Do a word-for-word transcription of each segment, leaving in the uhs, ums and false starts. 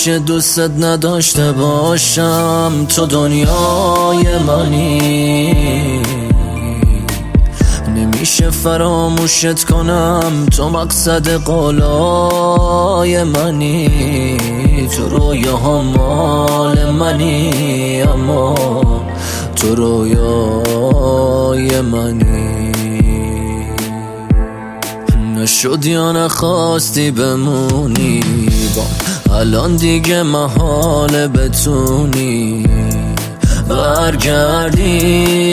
نمیشه دوست نداشته باشم، تو دنیای منی. نمیشه فراموشت کنم، تو مقصد قولای منی. تو رویاها مال منی، اما تو رویای منی. نشد یا نخواستی بمونی با الان دیگه محاله بتونی برگردی.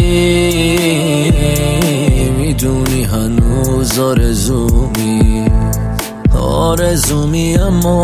میدونی هنوز آرزومی آرزومی اما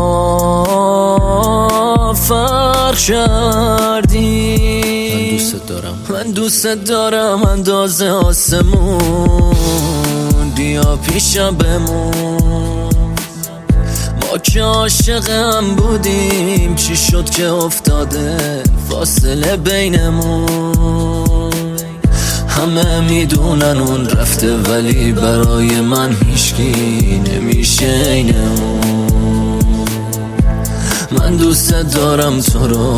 فرق کردی. من دوست دارم من دوست دارم اندازه آسمون، بیا پیشم بمون. ما که عاشق هم بودیم، چی شد که افتاده فاصله بینمون. همه میدونن اون رفته، ولی برای من هیچکی نمیشه اینمون. من دوست دارم تو رو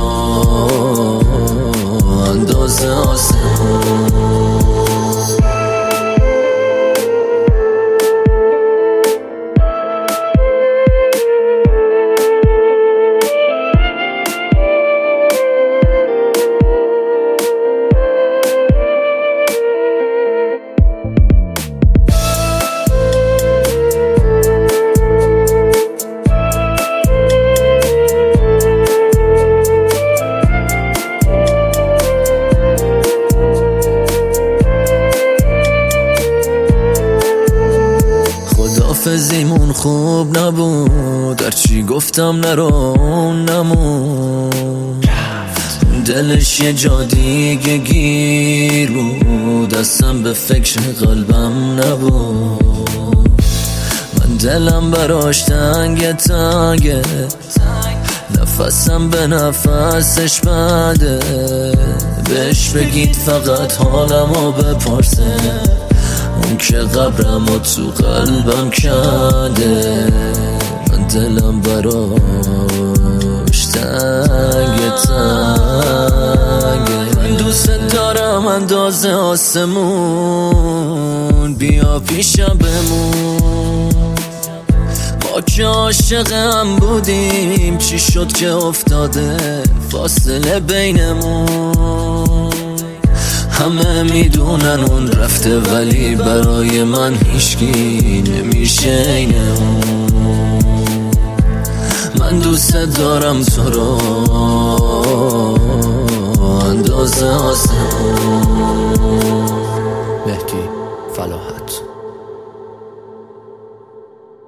اندازه آسمون. حافظیمون خوب نبود، هرچی گفتم نرو نمون. دلش یه جا دیگه گیر بود، اصلا به فکر قلبم نبود. من دلم براش تنگه تنگه، نفسم به نفسش بده. بهش بگید فقط حالمو بپرسه، اون که قبرمو تو قلبم کرده. من دلم براش تنگه تنگه. من دوست دارم اندازه آسمون، بیا پیشم بمون. ما که عاشق هم بودیم، چی شد که افتاده فاصله بینمون. همه میدونن اون رفته، ولی برای من هیچکی نمیشه اینمون. من دوست دارم تو رو اندازه آسمون. مهدی فلاح.